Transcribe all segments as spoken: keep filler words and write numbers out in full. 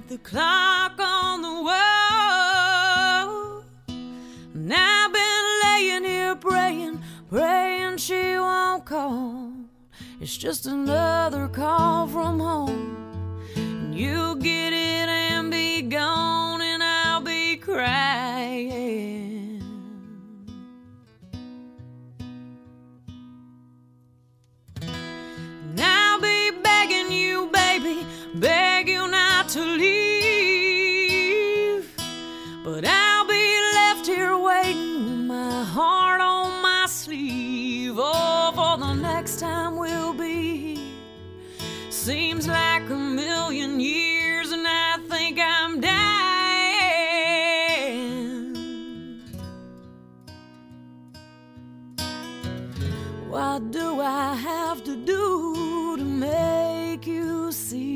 the clock on the wall. And I've been laying here praying, praying she won't call. It's just another call from home, and you'll get it and be gone, and I'll be crying. And I'll be begging you, baby, beg you not to leave, but I'll be left here waiting with my heart on my sleeve. Oh, for the next time we'll be here seems like a million years, and I think I'm dying. What do I have to do to make you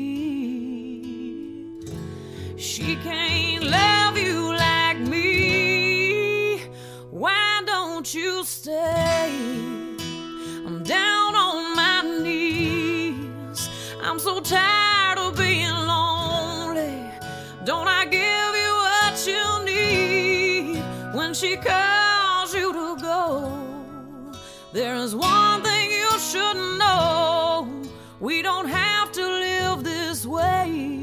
see she can't love you like me? Why don't you stay? I'm down on my knees. I'm so tired of being lonely. Don't I give you what you need when she calls you to go? There is one thing you should know: we don't have to live this way.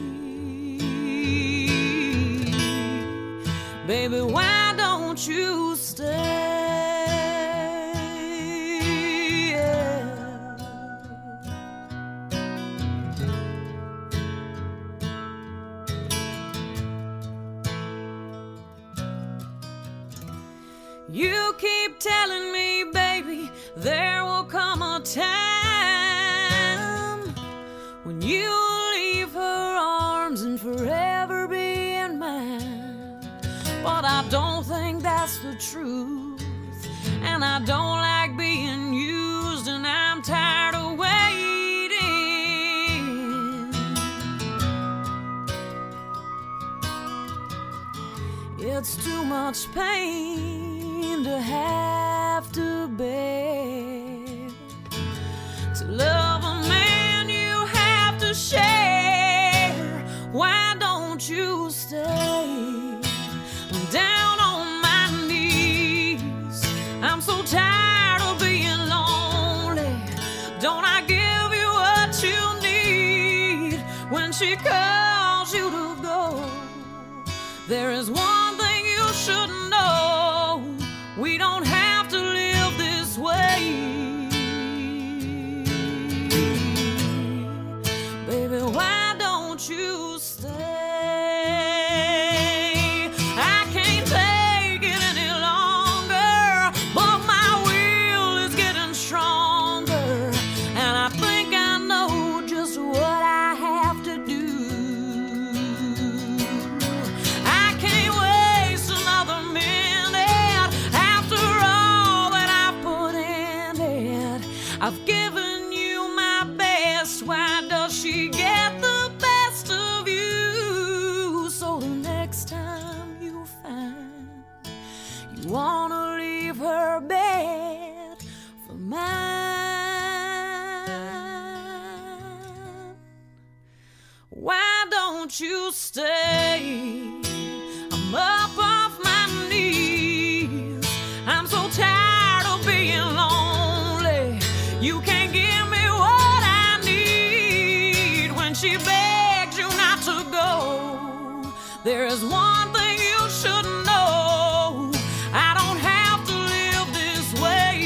Baby, why don't you stay? You keep telling me, baby, there will come a time when you'll leave her arms and forever be in mine. But I don't think that's the truth, and I don't like being used, and I'm tired of waiting. It's too much pain to have to bear, to love a man you have to share. Why don't you stay? I'm down on my knees. I'm so tired of being lonely. Don't I give you what you need when she calls you to go? There is one thing you should know: we don't have to live this way. Baby, why don't you stay? I can't take it any longer, but my will is getting stronger, and I think I know just what I have to do. I can't waste another minute after all that I put in it. I've given you my best. Why does she get the best of you? So the next time you find you wanna leave her bed for mine, why don't you stay? I'm up off my knees. I'm so tired of being lonely. You can't give me what I need when she begs you not to go. There is one thing you should know: I don't have to live this way.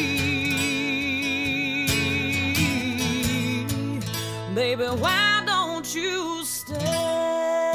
Baby, why don't you stay?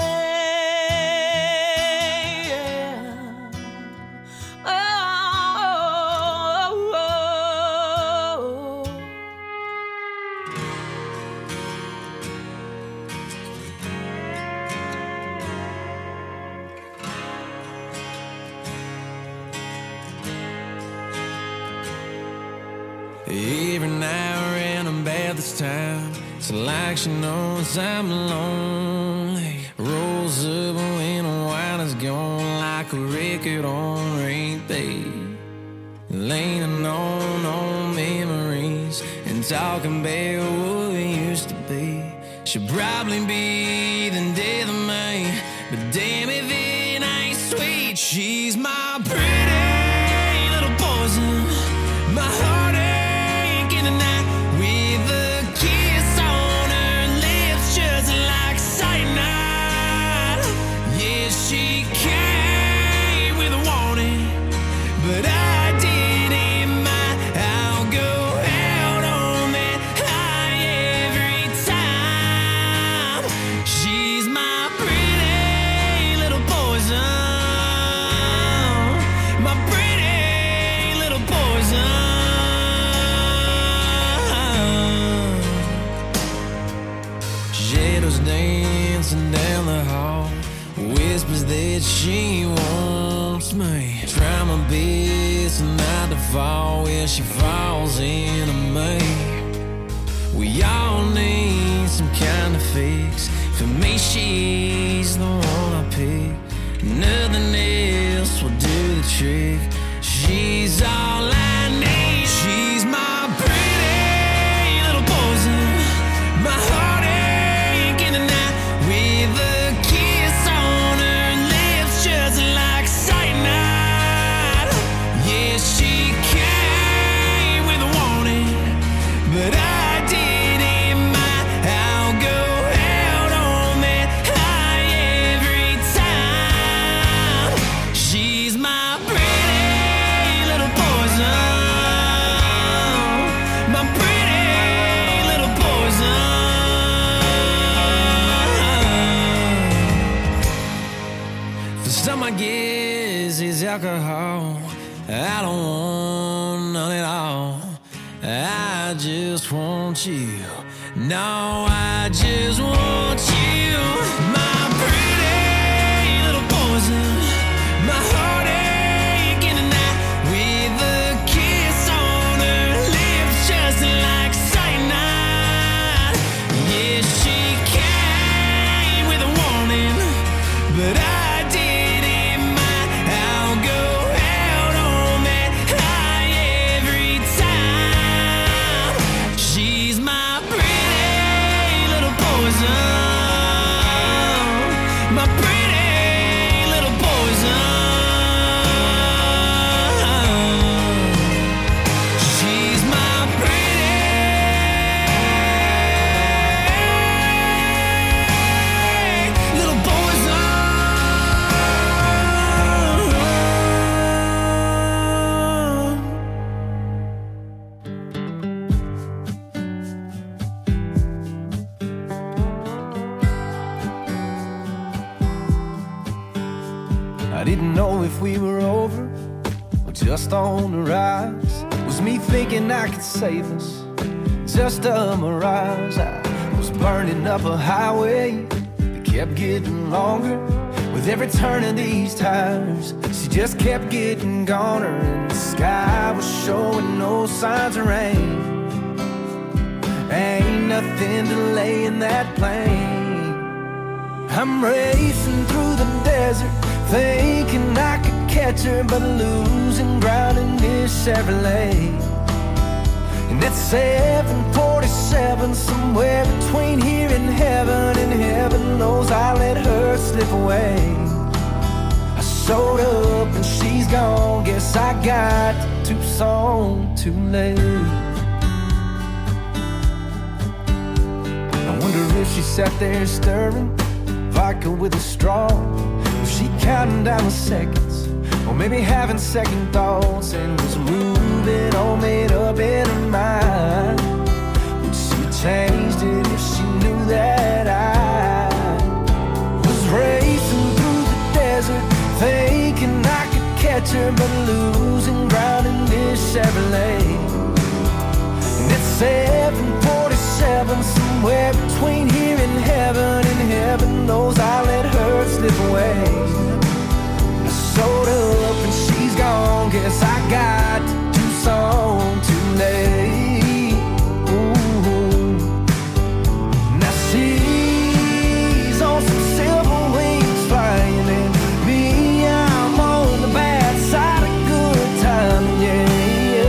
Every now and about this time, it's like she knows I'm lonely. Rolls up when the wine is gone, like a record on repeat. Leaning on old memories and talking about what we used to be. Should probably be the death of my shadows dancing down the hall, whispers that she wants me. Try my best not to fall where she falls into me. We all need some kind of fix. For me, she's the one I pick. Nothing else will do the trick. She's all I need. She's my pretty little poison, my heartache in the night, with a kiss on her lips just like cyanide. Yeah, she came with a warning, but I didn't mind. I'll go out on that high every time. She's my pretty little poison, my pretty little poison. For some, I guess it's alcohol. I don't want none at all. I just want you. No, I just want you. My pretty little poison, my heartache in the night, with a kiss on her lips just like cyanide. Yeah, she came with a warning, but I didn't mind. I'll go out on that high every time. She's my pretty little poison, my pretty little poison. She's my pretty little poison. I didn't know if we were over or just on the rise. Was me thinking I could save us just a mirage? I was burning up a highway that kept getting longer with every turn of these tires. She just kept getting goner, and the sky was showing no signs of rain. Ain't nothing delaying that plane. I'm racing through the desert, thinking I could catch her, but losing ground in this Chevrolet. And at seven forty-seven, somewhere between here and heaven, and heaven knows I let her slip away. I showed up and she's gone, guess I got to Tucson too late. I wonder if she sat there stirring vodka with a straw, was she counting down the seconds, or maybe having second thoughts, and was moving all made up in her mind? Would she have changed it if she knew that I was racing through the desert, thinking I could catch her, but losing ground in this Chevrolet? And it's seven forty-seven, somewhere between here and heaven, and heaven knows I let her slip away. I showed up and she's gone, guess I got to Tucson too late. Ooh. Now she's on some silver wings flying, and me, I'm on the bad side of good time, yeah,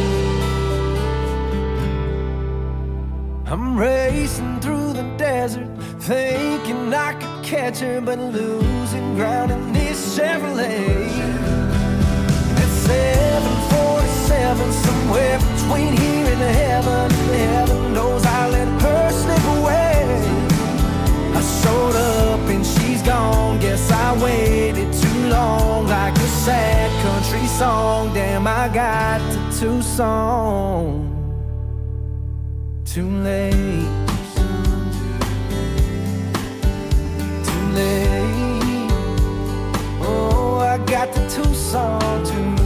yeah. I'm racing through the desert, thinking I could catch her, but losing ground in this Chevrolet. At seven forty-seven, somewhere between here and heaven, heaven knows I let her slip away. I showed up and she's gone, guess I waited too long, like a sad country song. Damn, I got to Tucson too late. Too late. Oh, I got to Tucson too late.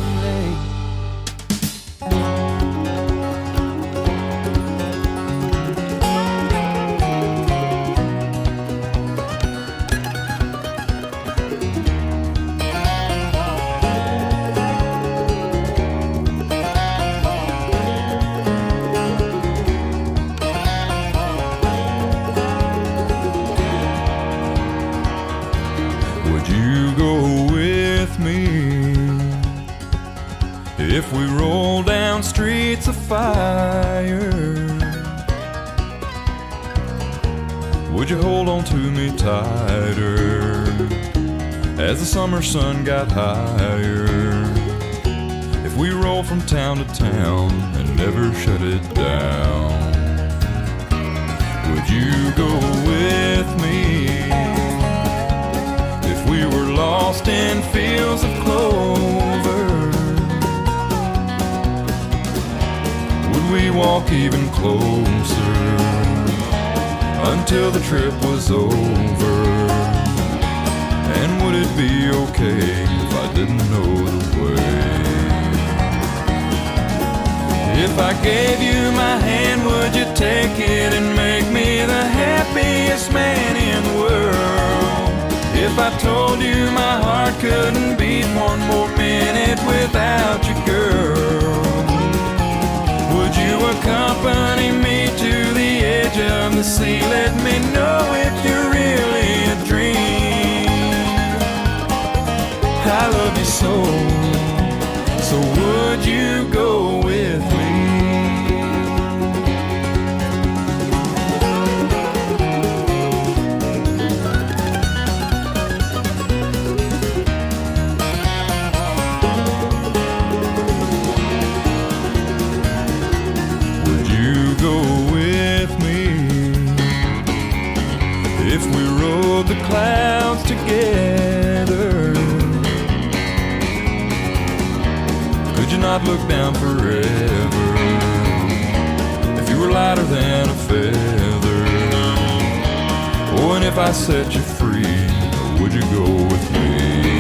If we roll down streets of fire, would you hold on to me tighter as the summer sun got higher? If we roll from town to town and never shut it down, would you go with me? If we were lost in fields of clover, would we walk even closer until the trip was over? And would it be okay if I didn't know the way? If I gave you my hand, would you take it and make me the happiest man in the world? If I told you my heart couldn't beat one more minute without you, girl, would you accompany me to the edge of the sea? Let me know if you're really a dream. I love you so, so would you go with me? Would you go with me if we rode the clouds together? Could you not look down forever if you were lighter than a feather? Oh, and if I set you free, would you go with me?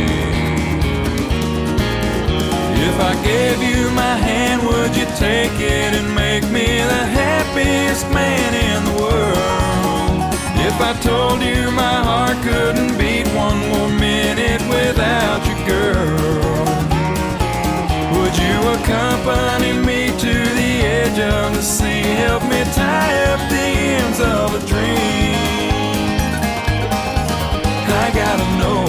If I gave you my hand, would you take it and make me the happiest man in the world? If I told you my heart couldn't beat one more minute without you, girl, would you accompany me to the edge of the sea? Help me tie up the ends of a dream. I gotta know,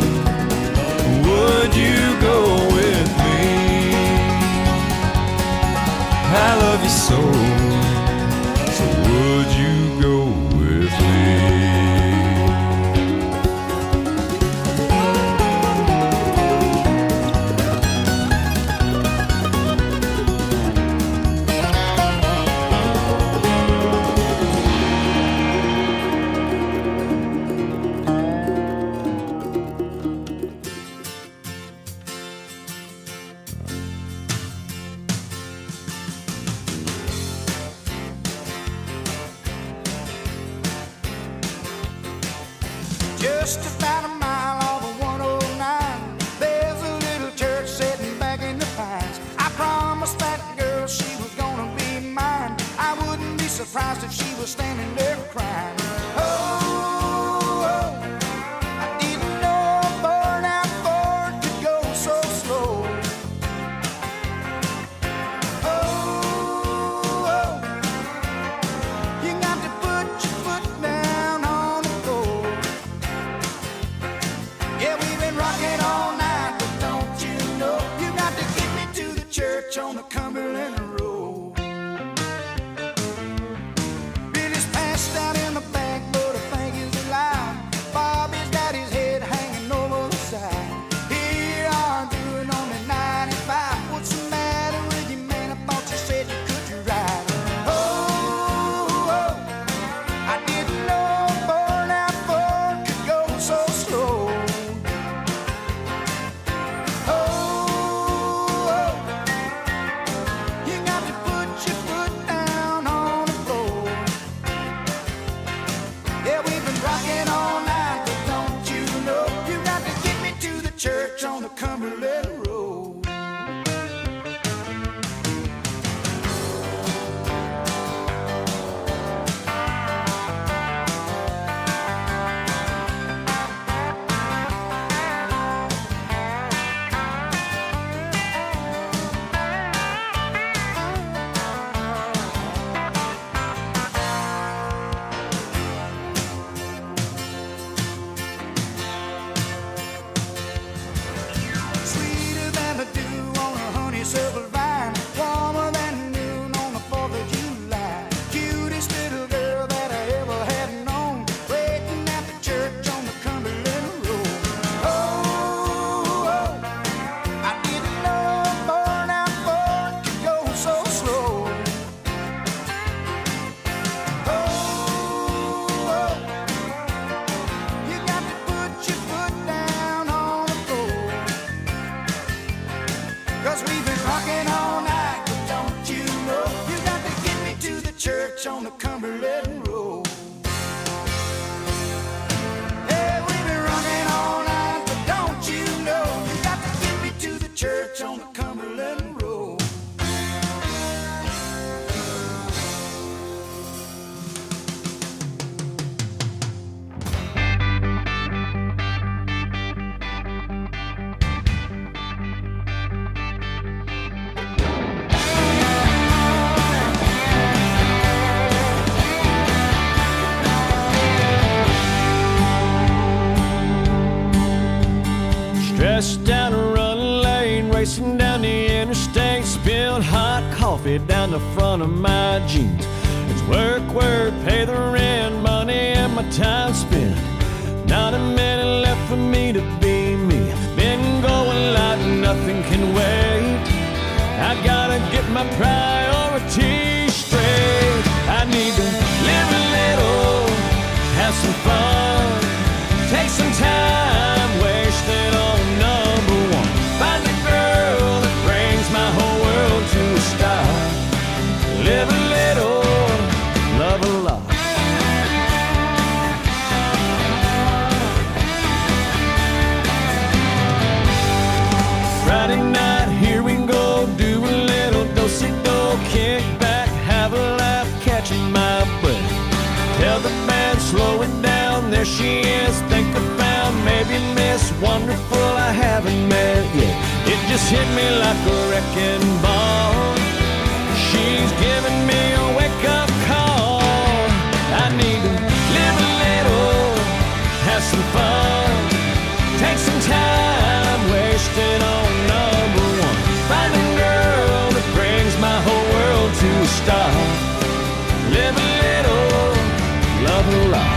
would you go with me? I love you so, so would you go with me? Just about a mile off of one oh nine, there's a little church sitting back in the pines. I promised that girl she was gonna be mine. I wouldn't be surprised if she was standing there crying. Oh, oh, I didn't know a burnout Ford could go so slow. Oh, oh, you got to put your foot down on the floor. Yeah, we've been rocking all night, but don't you know, you got to get me to the church on the Cumberland Road. Billy's passed out in the back, but I think he's alive. Bobby's got his head hanging over the side. Here I'm doing only ninety-five. What's the matter with you, man? I thought you said you could ride. Oh, oh, I didn't know a burnout Ford could go so slow. Oh, oh, you got to put your foot down on the floor. Yeah, we've been rocking all night, but don't you know, you got to get me to the church on the Cumberland Road. west down a running lane, racing down the interstate, spilled hot coffee down the front of my jeans. It's work, work, pay the rent, money and my time spent. Not a minute left for me to be me. Been going like nothing can wait. I gotta get my priorities straight. I need to live a little, have some fun, take some time wasted on number one. Find a girl that brings my whole world to a stop. Live a little, love a lot. Friday night, here we go, do a little do-si-do, kick back, have a laugh, catching my breath. Tell the band, slow it down, there she is, think I found maybe Miss Wonderful I haven't met yet. It just hit me like a wrecking ball. She's giving me a wake-up call. I need to live a little, have some fun, take some time wasted on number one. Find a girl that brings my whole world to a stop. Live a little, love a lot.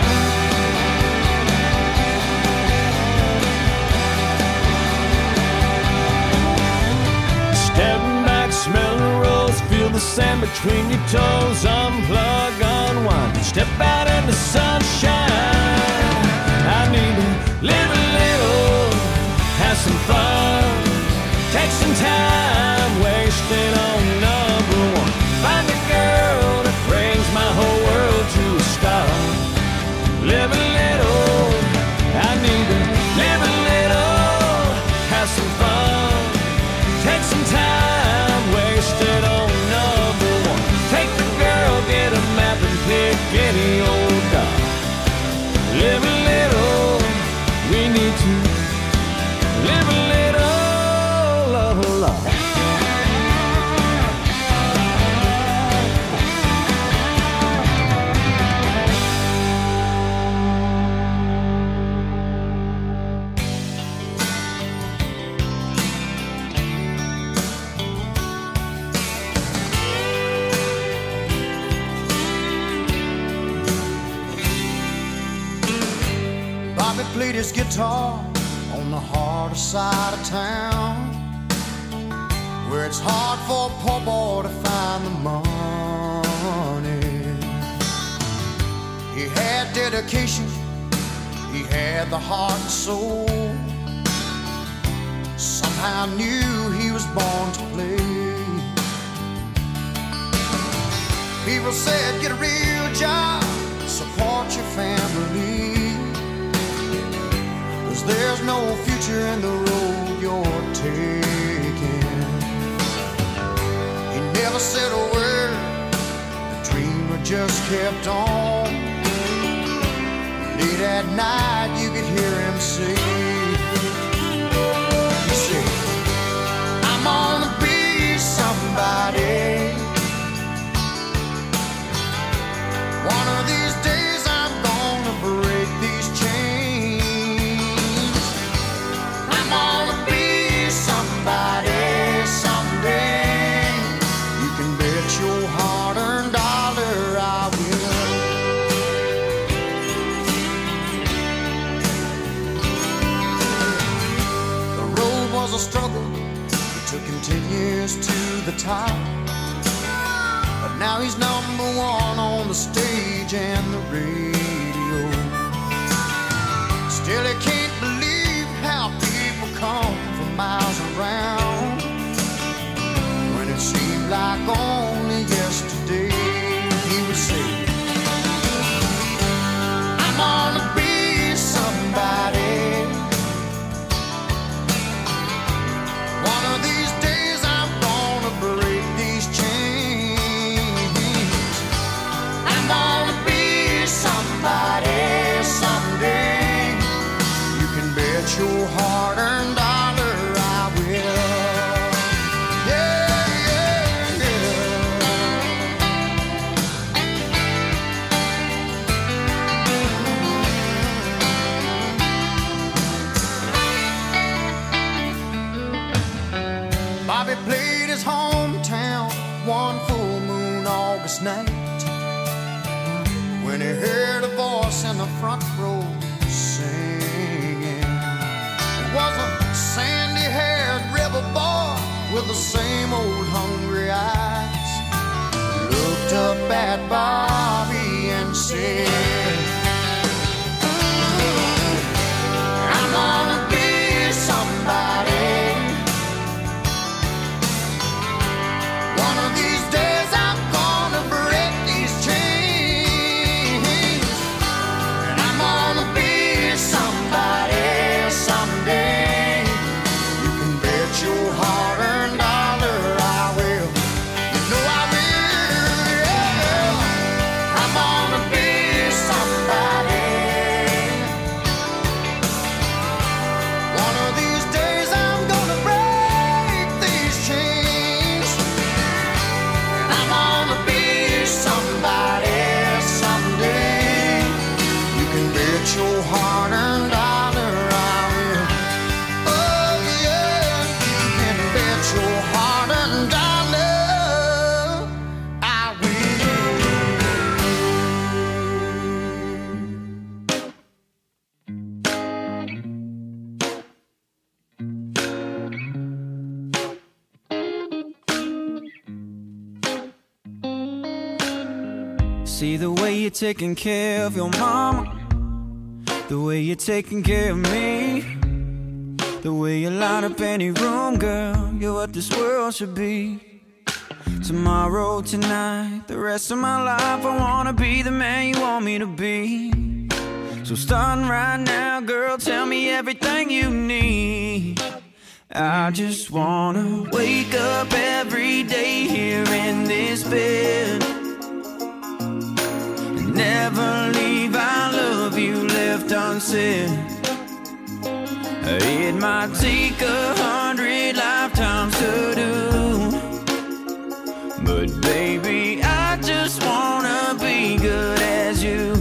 Step back, smell the rose, feel the sand between your toes. Unplug, unwind, step out in the sunshine. I need to live a little, have some fun, take some time wasted on number one. Find a girl that brings my whole world to a stop. Live a little, I need to live a little, have some fun, take some time wasted on number one. Take the girl, get a map and pick any old dog. Live a little, we need to live a little, love a lot. Bobby played his guitar on the harder side of town, where it's hard for a poor boy to find the money. He had dedication, he had the heart and soul. Somehow knew he was born to play. People said, get a real job, support your family, 'cause there's no future in the road you're taking. He never said a word, the dreamer just kept on. Late at night you could hear him say, he said, I'm gonna be somebody. One of these days I'm gonna break these chains. I'm gonna be somebody someday. You can bet your hard-earned dollar I will. The road was a struggle, it took him ten years to the top. But now he's number one on the stage and the radio. Still he can't believe how people come from miles around, when it seemed like only yesterday he would say, I'm gonna be somebody. One of these days I'm gonna break these chains. I'm gonna be somebody someday. You can bet your hard-earned dollar I will. Yeah, yeah, yeah. front row singing. It was a sandy-haired rebel boy with the same old hungry eyes. Looked up at Bobby and said, I'm gonna be somebody. One of these days I'm gonna break these chains, and I'm gonna be somebody someday. You can bet your hard-earned dollar I will. You know I will, yeah. I'm gonna be somebody. One of these days I'm gonna break these chains, and I'm gonna be somebody someday. You can bet your hard-earned dollar I will. Oh yeah, you can bet your hard-earned dollar I will. See the way you're taking care of your mama, the way you're taking care of me, the way you light up any room, girl. You're what this world should be. Tomorrow, tonight, the rest of my life, I wanna be the man you want me to be. So starting right now, girl, tell me everything you need. I just wanna wake up every day here in this bed, and never leave I love you left unsaid. It might take a hundred lifetimes to do, but baby, I just wanna be good as you.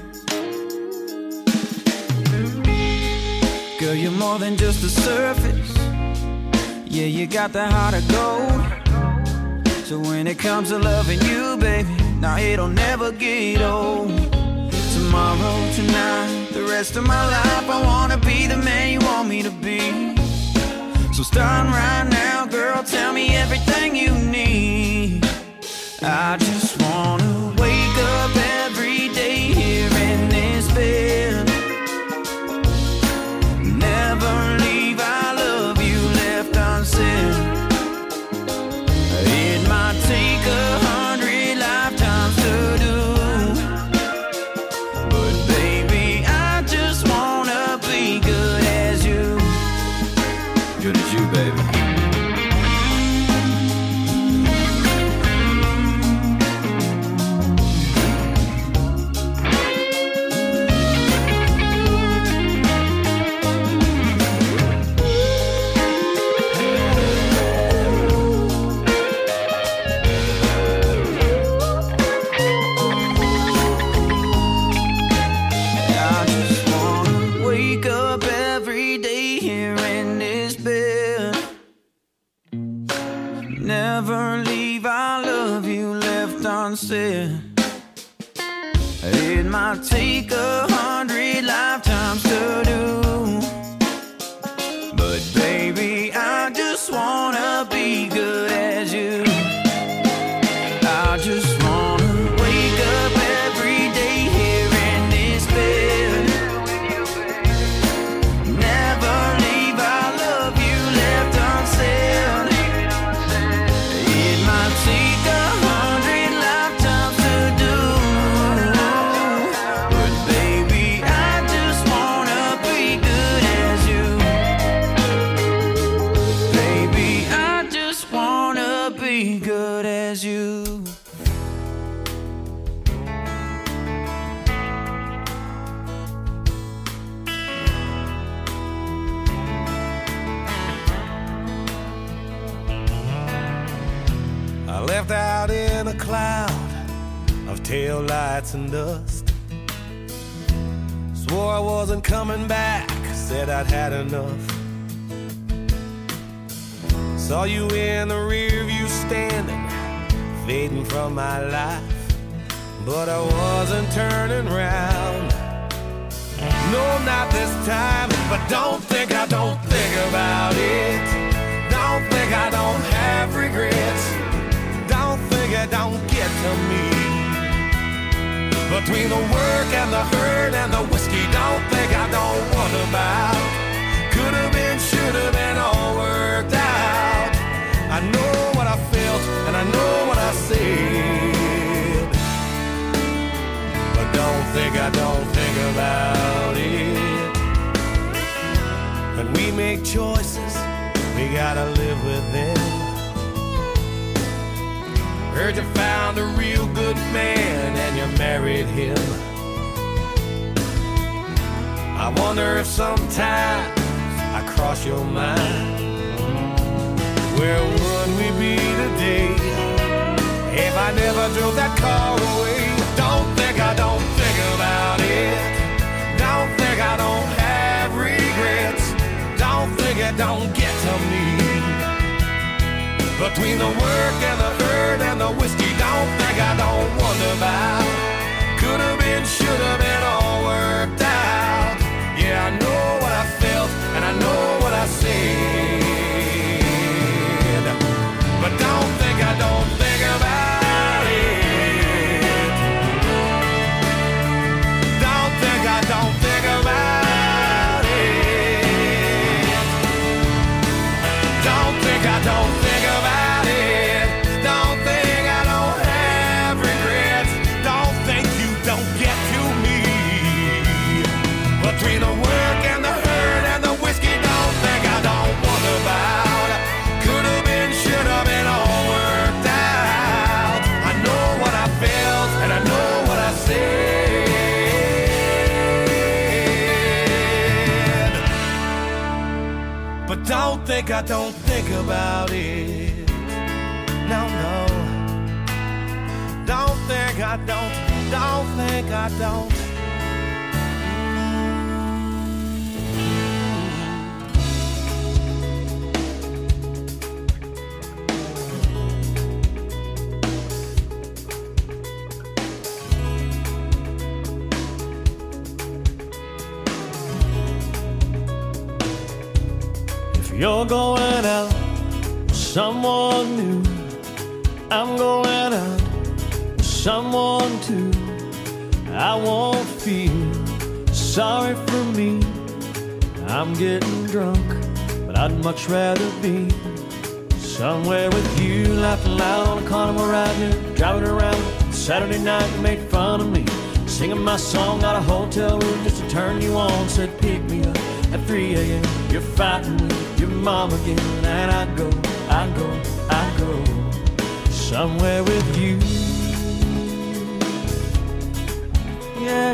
Girl, you're more than just the surface. Yeah, you got the heart of gold. So when it comes to loving you, baby, now it'll never get old. Tomorrow, tonight, the rest of my life, I wanna be the man you want me to be. So starting right now, girl, tell me everything you need. I just wanna wake up every day here in this bed, never leave I love you left unsaid. It might take a hundred lifetimes to do, but baby, I just wanna be good as you. Good as you, baby. Never leave I love you left unsaid. It might take a hundred lifetimes to do, but baby, I just wanna be good as you. I just wanna wake up every day here in this bed, never leave I love you left unsaid. Take a hundred lifetimes to do, but baby, I just wanna be good as you. Baby, I just wanna be good as you. I left out in a cloud of tail lights and dust. Swore I wasn't coming back, said I'd had enough. Saw you in the rear view standing, fading from my life, but I wasn't turning round. time. But don't think I don't think about it. Don't think I don't have regrets. Don't think it don't get to me. Between the work and the hurt and the whiskey, don't think I don't wonder about. Could have been, should have been, all worked out. I know what I felt and I know what I said. But don't think I don't think about it. When we make choices, we gotta live with them. Heard you found a real good man and you married him. I wonder if sometimes I cross your mind. Where would we be today if I never drove that car away? Don't think I don't think about it. Don't think I don't have regrets. Don't think it don't get to me. Between the work and the hurt and the whiskey, don't think I don't wonder about. Could have been, should have been, all worked out. Yeah, I know what I felt and I know what I said. But don't think I don't think about it. Don't think I don't think about it. Don't think I don't think about it. Don't think I don't have regrets. Don't think you don't get to me. Between the work and the hurt and the whiskey, don't think I don't wonder about. Could have been, should have been, all worked out. I know what I felt and I know what I said. But don't think I don't think about it. No, no. Don't think I don't, don't think I don't. You're going out with someone new. I'm going out with someone too. I won't feel sorry for me. I'm getting drunk, but I'd much rather be somewhere with you, laughing loud on a carnival ride here, driving around Saturday night. You made fun of me, singing my song out of a hotel room just to turn you on. Said pick me up at three a.m. You're fighting with your mom again, and I go, I go, I go somewhere with you. Yeah,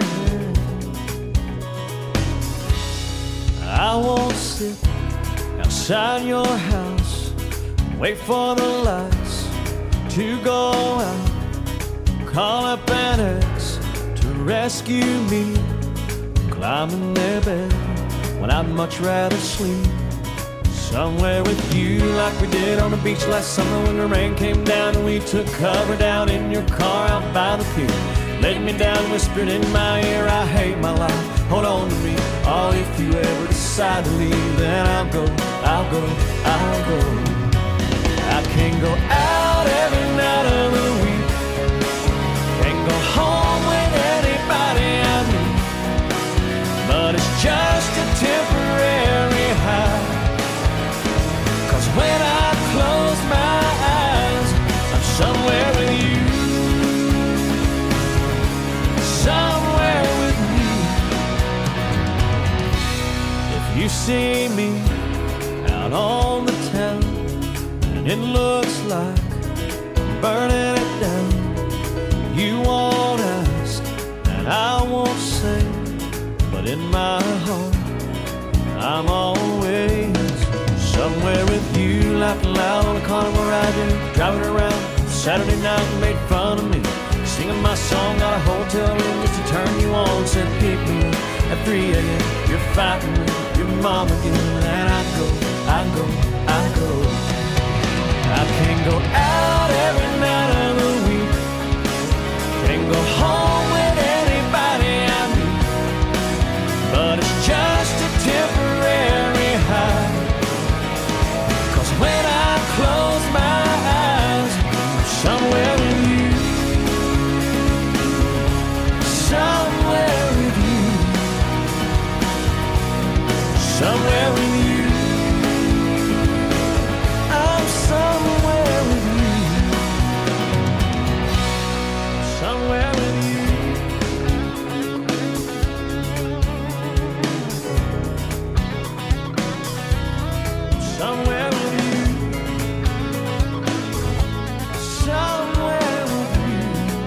I won't sit outside your house, wait for the lights to go out, call up an ex to rescue me, climb in their bed when I'd much rather sleep somewhere with you, like we did on the beach last summer when the rain came down and we took cover down in your car out by the pier. Laid me down, whispered in my ear, I hate my life, hold on to me. Oh, if you ever decide to leave, then I'll go, I'll go, I'll go. I can't go out every night of the week, can't go home with anybody I meet, but it's just a temporary high. Cause when I close my eyes, I'm somewhere with you, somewhere with you. If you see me out on the town and it looks like I'm burning it down, you won't ask and I won't say, but in my heart I'm always somewhere with you, laughing loud on a carnival ride, driving around Saturday night and made fun of me, singing my song out of a hotel room just to turn you on. Said pick me up at three a.m. You're fighting with your mom again, and I go, I go, I go. I can't go out every night of the week, can't go home with anybody I meet, but it's just a somewhere with you. I'm somewhere with you. Somewhere with you. Somewhere with you. Somewhere with you.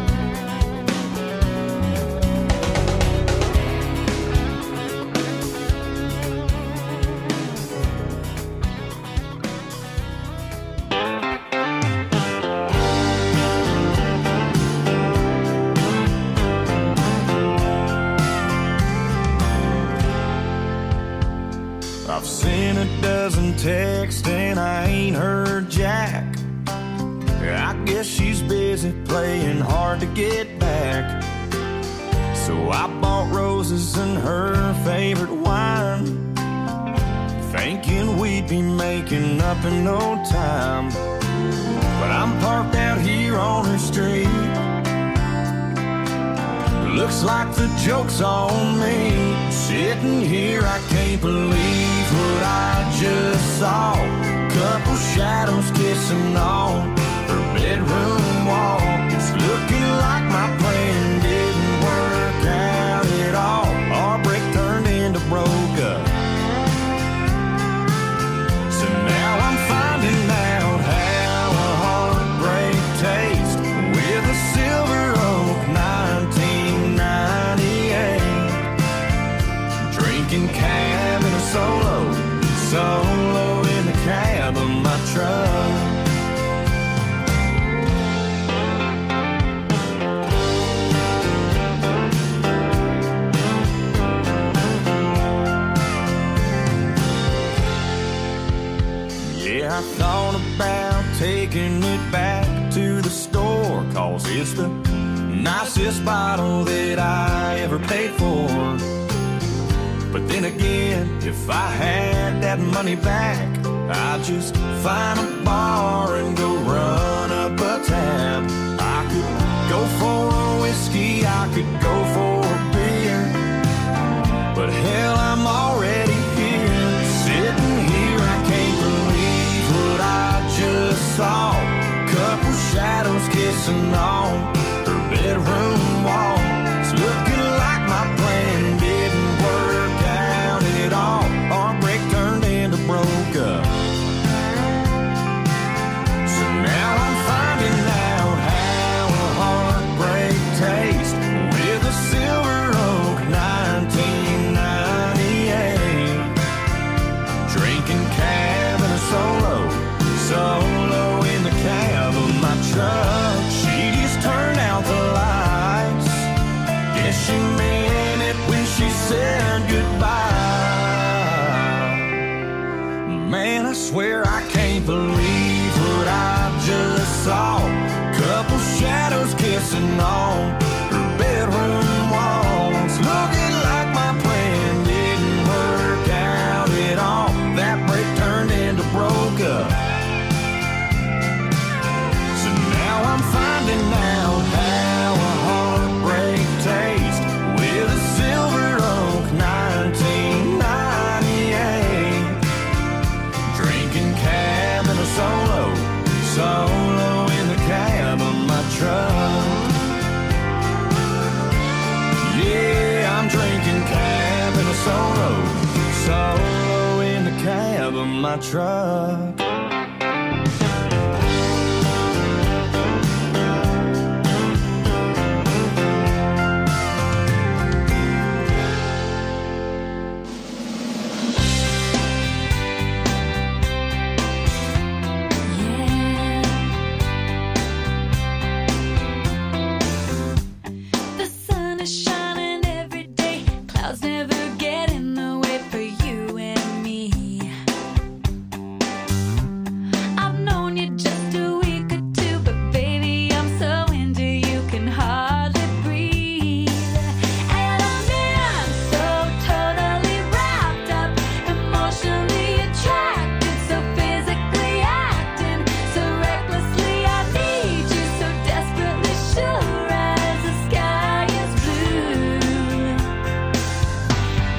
I've seen a dozen texts and I ain't heard jack. I guess she's busy playing hard to get back. So I bought roses and her favorite wine, thinking we'd be making up in no time. But I'm parked out here on her street. Looks like the joke's on me. Sitting here, I can't believe what I just saw. Couple shadows kissing on her bedroom wall. It's looking like my plan didn't work out at all. Our break turned into broke up. So now I'm finding out how a heartbreak tastes with a Silver Oak nineteen ninety-eight. Drinking cab in a solo, solo in the cab of my truck. Yeah, I thought about taking it back to the store, 'cause it's the nicest bottle that I ever paid for. But then again, if I had that money back, I'd just find a bar and go run up a tab. I could go for a whiskey, I could go for a beer, but hell, I'm already here. Sitting here, I can't believe what I just saw. Couple shadows kissing on her bedroom wall. It's looking like my plan didn't work out at all. Our break turned into broke up. So now I'm finding out how a heartbreak tastes with a Silver Oak nineteen ninety-eight. Drinking cab in a solo, solo in the cab of my truck. She just turned out the lights. Guess she meant it when she said goodbye. Man, I swear I can't believe what I just saw. Couple shadows kissing on her bedroom walls. Looking like my plan didn't work out at all. That break turned into broke up. So now I'm finding out how a heartbreak tastes with a Silver Oak nineteen ninety-eight. Drinking cab in a solo, solo in the cab of my truck. Yeah, I'm drinking cab in a solo, solo in the cab of my truck. The sun is shining every day. Clouds never get in the way for you and me. I've known you just a week or two, but baby, I'm so into you, can hardly breathe. And I'm in so totally wrapped up, emotionally attracted, so physically acting, so recklessly I need you, so desperately sure as the sky is blue.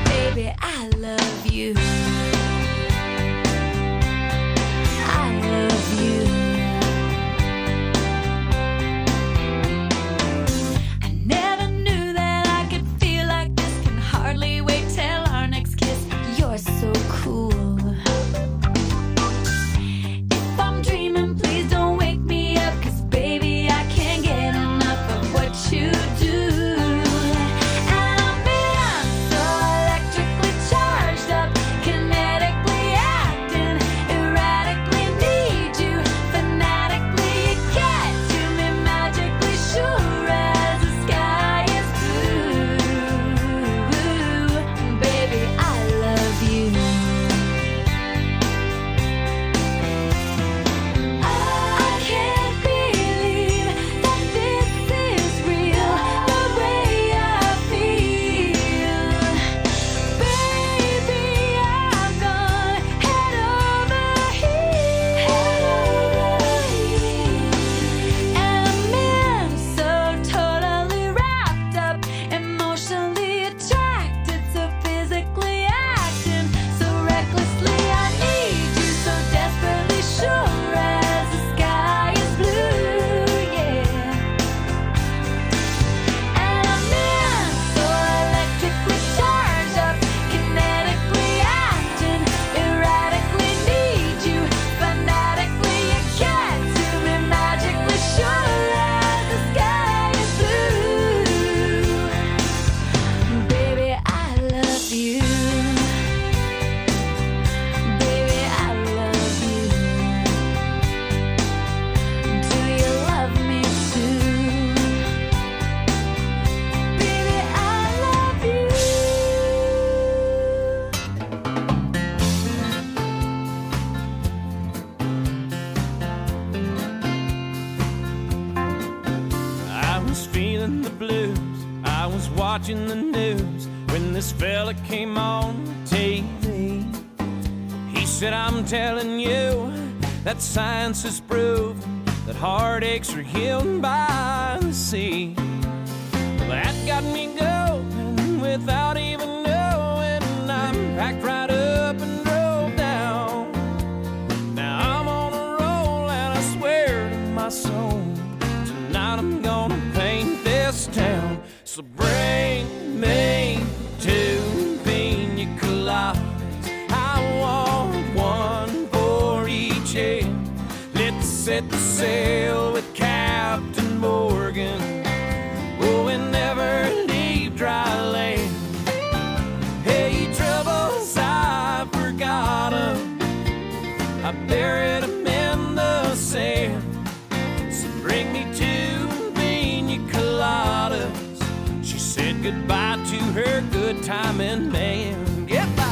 watching the news when this fella came on T V. He said, I'm telling you that science has proved that heartaches are healed by the sea. Well, that got me going without even knowing. I'm packed right up and drove down. Now I'm on a roll and I swear to my soul, tonight I'm gonna paint this town. So bring me two pina coladas. I want one for each head. Let's set the sail with Captain Morgan. Oh, and never leave dry land. Hey, troubles, I forgot 'em. I buried 'em in the sand. So bring me two pina coladas. She said goodbye to her good timing man. Goodbye.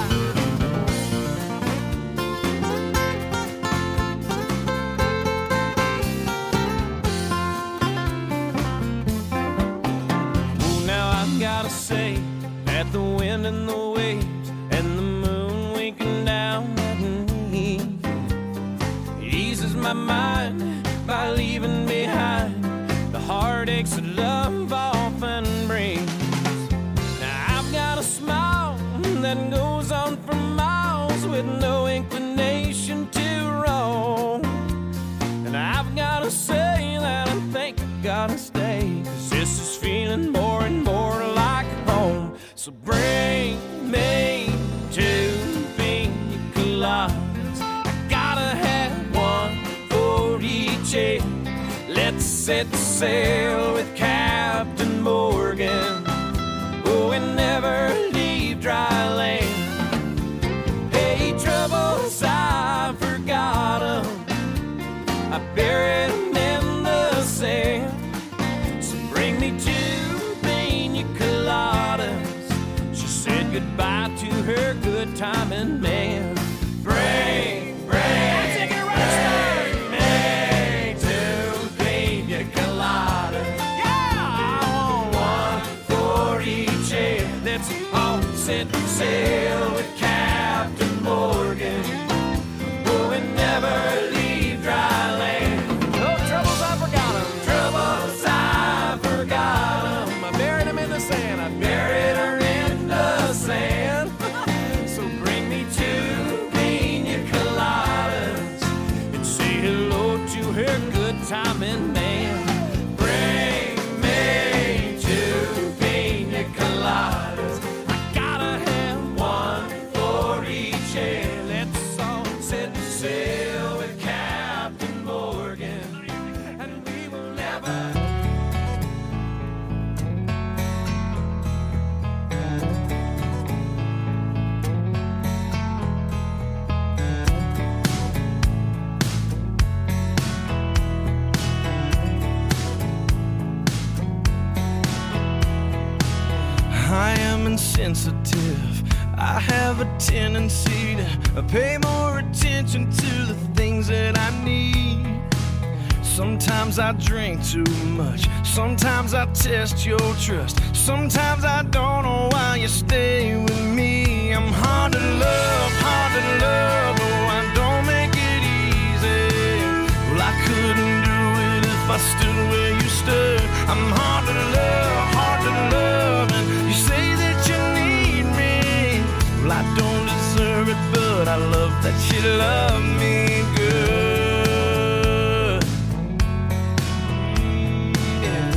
Gotta say that the wind and the waves and the moon winking down at me eases my mind by leaving behind the heartaches that love often brings. Now I've got a smile that goes on for miles with no inclination to roam, and I've gotta say that I think I gotta stay, 'cause this is feeling more and more like home. So bring me two pina coladas. I gotta have one for each head. Let's set sail with Captain Morgan. Oh, and never leave dry land. Hey, troubles, I forgot 'em. I buried 'em in the sand. So bring me two pina coladas. She said goodbye to her good timing man. Bring, bring, take it right, bring me two pina coladas. Yeah, I want one for each head. Let's all set sail with Captain Morgan. Oh, and never leave dry land. No troubles, I forgot 'em. Troubles, I forgot 'em. I buried 'em in the sand. I buried her in the sand. So bring me two pina coladas and say hello to her good timing man. Bring me two pina coladas. I gotta have one for each head. Let's all set sail with Captain Morgan, and we will never. I am insensitive. I have a tendency to pay more attention to the things that I need. Sometimes I drink too much. Sometimes I test your trust. Sometimes I don't know why you stay with me. I'm hard to love, hard to love. Oh, I don't make it easy. Well, I couldn't do it if I stood where you stood. I'm hard to love, hard to love. And you say that you need me. Well, I don't deserve it, but I love that you love me good. Yeah.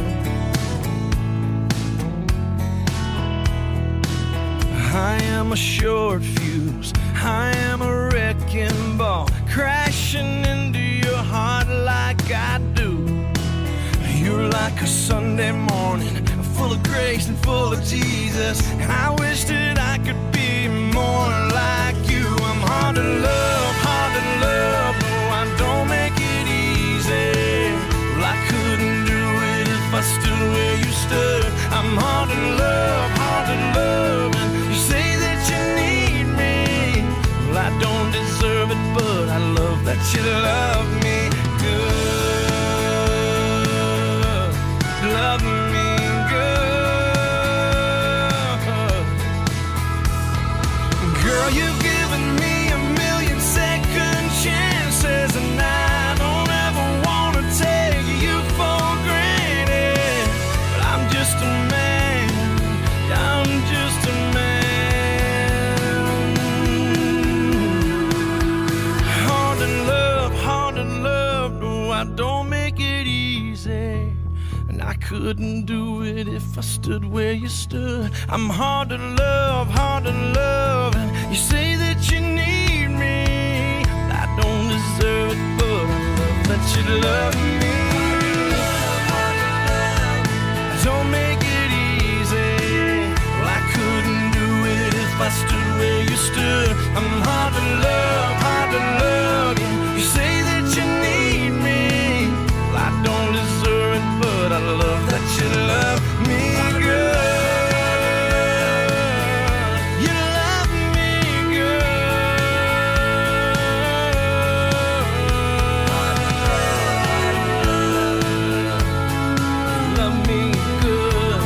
I am a short fuse. I am a wrecking ball, crashing into your heart like I do. You're like a Sunday morning, full of grace and full of Jesus. I wish that I could be more like you. I'm hard to love, hard to love. No, I don't make it easy. Well, I couldn't do it if I stood where you stood. I'm hard to love, hard to love. And you say that you need me. Well, I don't deserve it, but I love that you love me good. Love me good. you've given me a million second chances, and I don't ever want to take you for granted. But I'm just a man, I'm just a man. Hard to love, hard to love, no, I don't make it easy. And I couldn't do it if I stood where you stood. I'm hard to love, hard to love. And you say that you need me, I don't deserve it, but I love that you love me. Don't make it easy. Well, I couldn't do it if I stood where you stood. I'm hard to love, hard to love. Yeah. You say that you need me, well, I don't deserve it, but I love that you love me, girl. You love me, girl. Love me good.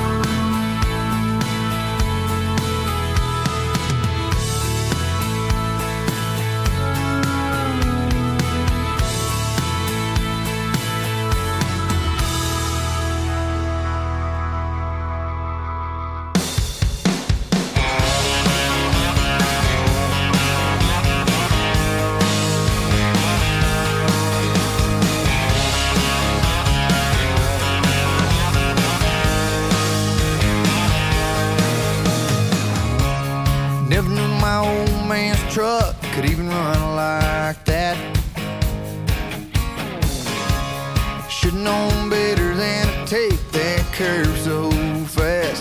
Never knew my old man's truck could even run like that. Should've known better than to take that curve so fast.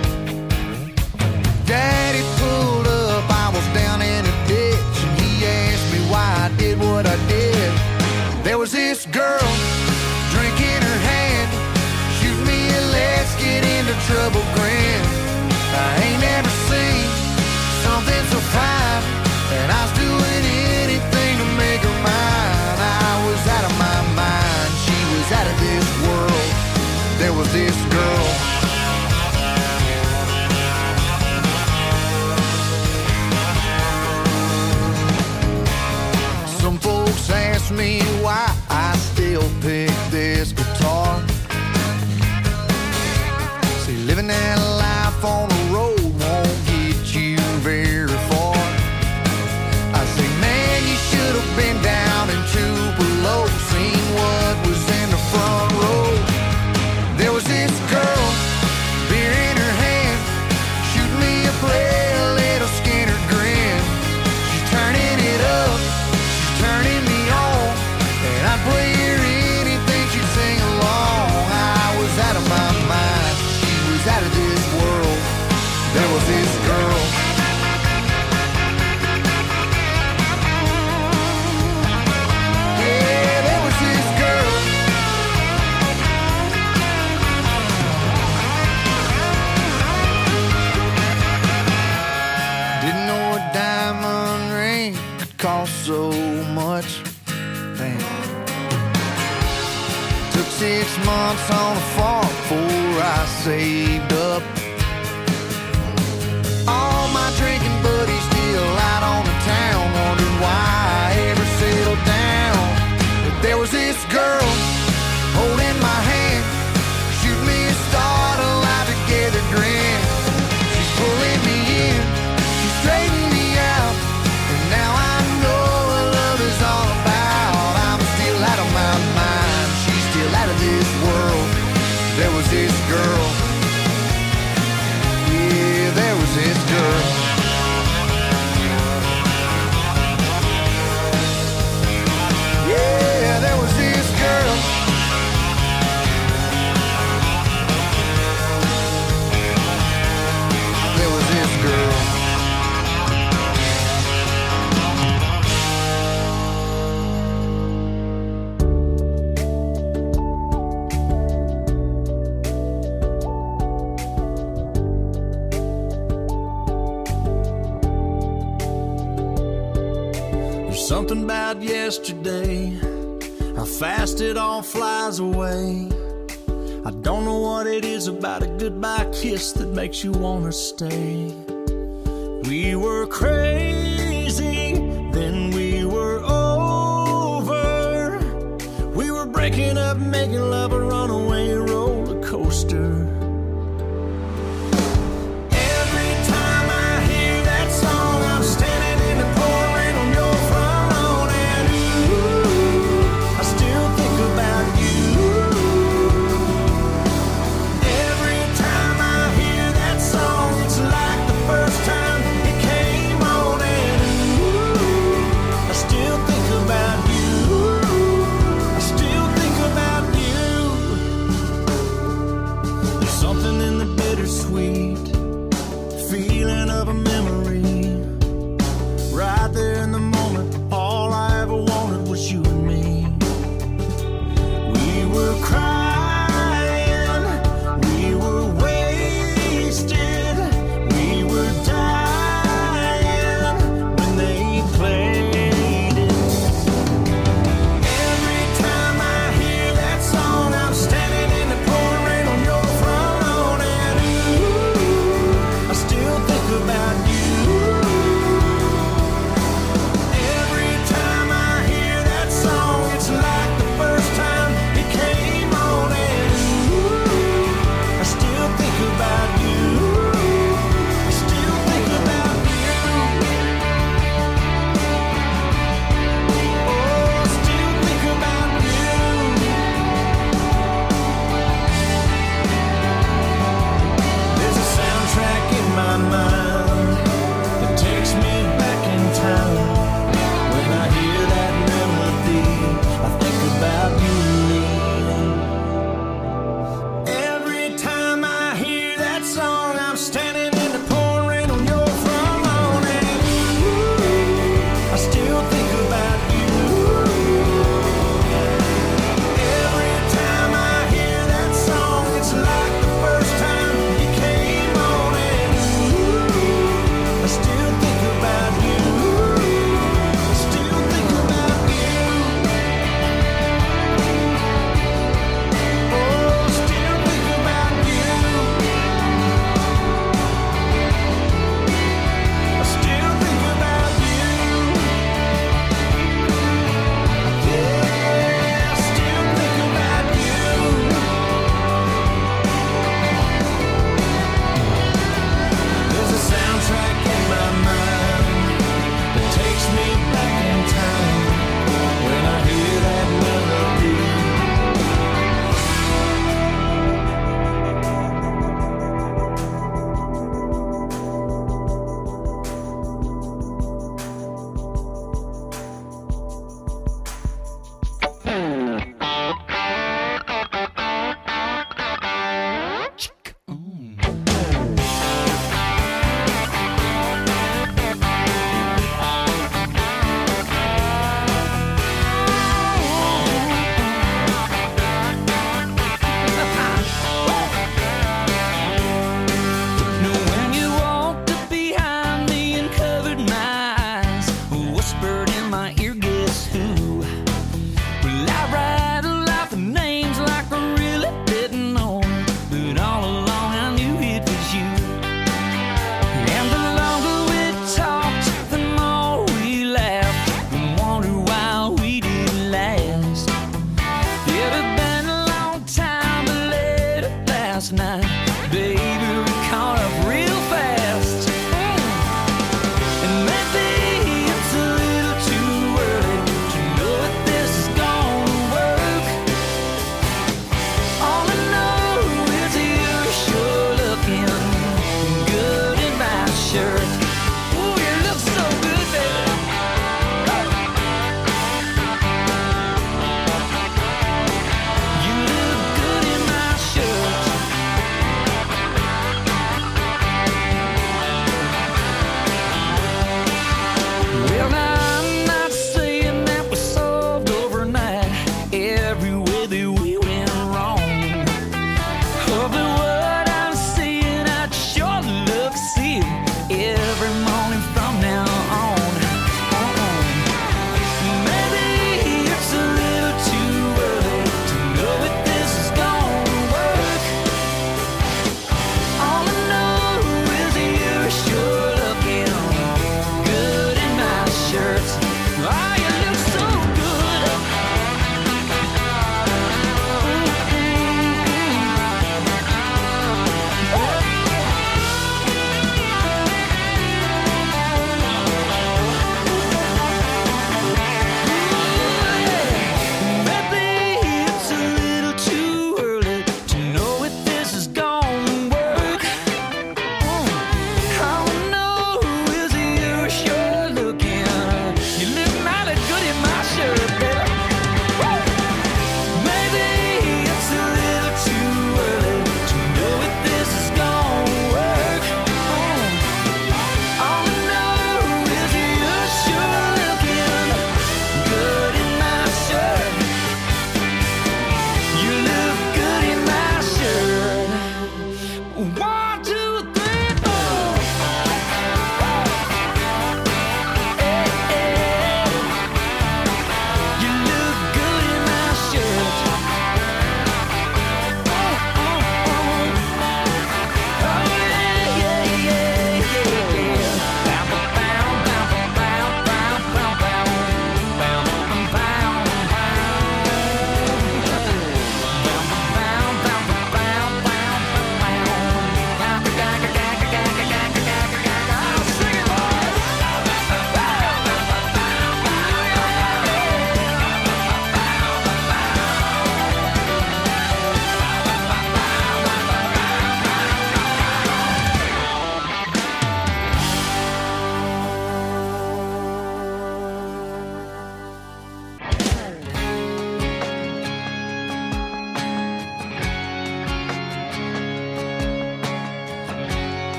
Daddy pulled up, I was down in a ditch, and he asked me why I did what I did. There was this girl, drink in her hand, shoot me a let's get into trouble grin. I ain't never seen something so fine, and I was doing anything to make her mine. I was out of my mind, she was out of this world. There was this girl. Some folks ask me why I still pick this guitar. See, living that life on the road won't get you very far. I say, man, you should have been down in Tupelo, seen what was in the front row. There was this girl, beer in her hand, shoot me a play, a little Skinner grin. She's turning it up, she's turning me on, and I'd play her anything, she'd sing along. I was out of my mind, she was out of this world. There was this girl. Yeah, there was this girl. Didn't know a diamond ring could cost so much. Damn. Took six months on a farm before I saved up. All my drinking buddies still out on the town, wondering why I ever settled down. But there was this girl holding my hand, shoot me a start, a live together grin. She's pulling me in, she's straightening me out, and now I know what love is all about. I'm still out of my mind, she's still out of this world. There was this girl. Yeah, there was this girl. Yeah, there was this girl. There was this girl. Something about yesterday, how fast it all flies away. I don't know what it is about a goodbye kiss that makes you wanna stay. We were crazy of making love a runaway roller coaster. Every time I hear that song, I'm standing in the pouring rain on your front lawn, and ooh, I still think about you. Every time I hear that song, it's like the first time it came on, and ooh, I still think about you. I still think about you. There's something in the bittersweet feeling of a memory. Right there in the moment, all I ever wanted was you and me. We were crying, we were wasted, we were dying when they played it. Every time I hear that song, I'm standing in the pouring rain on your front lawn, and ooh, I still think about you. Every time I hear that song, it's like the first time it came on, and ooh, I still think about you. I still think about you. Oh, I still think about you. There's a soundtrack in my mind that takes me back in time. When I hear that melody, I think about you. Every time I hear that song, I'm standing in the pouring rain on your front lawn, and ooh, I still think about you. Every time I hear that song, it's like the first time it came on, and ooh, I still think about you. I still think about you. Oh, still think about you. I still think about you. Yeah, I still think about you. There's a soundtrack in my mind that takes me back in time. When I hear that melody, know when you walked up behind me and covered my eyes, whispered in my ear, guess who? Well, I rattled off the names like I really didn't know, but all along I knew it was you. And the longer we talked, the more we laughed and wondered why we didn't last. It had been a long time, but late last night, baby, we caught up real fast. And maybe it's a little too early to know if this is gonna work. All I know is you're sure looking good in my shirt. Ooh, you look so good, baby. You look good in my shirt. Well, now I'm not saying that we solved overnight every way that we went wrong. Oh, but what I'm seeing, I'd sure love to see it every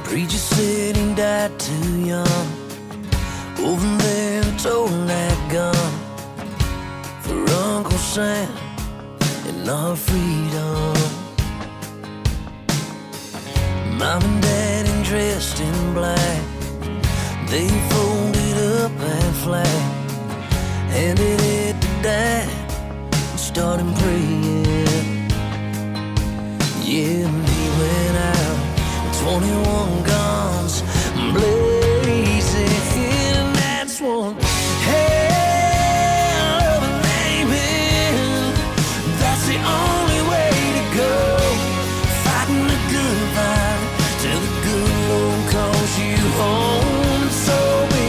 Preacher said he died too young. Over there toting that gun for Uncle Sam and our freedom. Mom and Dad in dressed in black, they folded up that flag, handed it to Dad and started praying. Yeah, and he went out with twenty-one guns blazing, and that's one hell of a name. That's the only way to go, fighting the good fight till the good Lord calls you home. So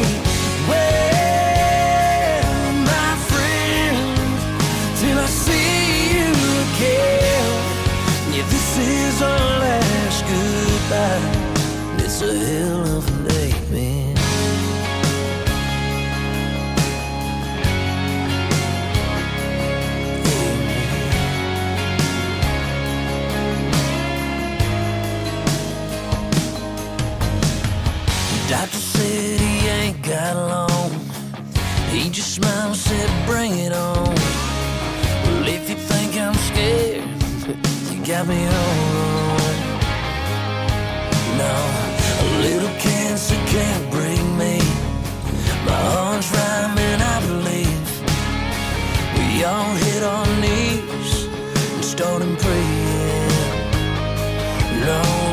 beware, my friend, till I see you again. Yeah, this is our last goodbye. It's a hell of a day, man. Doctor said he ain't got long. He just smiled and said, bring it on. Well, if you think I'm scared, you got me all wrong. No, a little cancer can't break me. My heart's rhyming, I believe. We all hit our knees and started praying. No,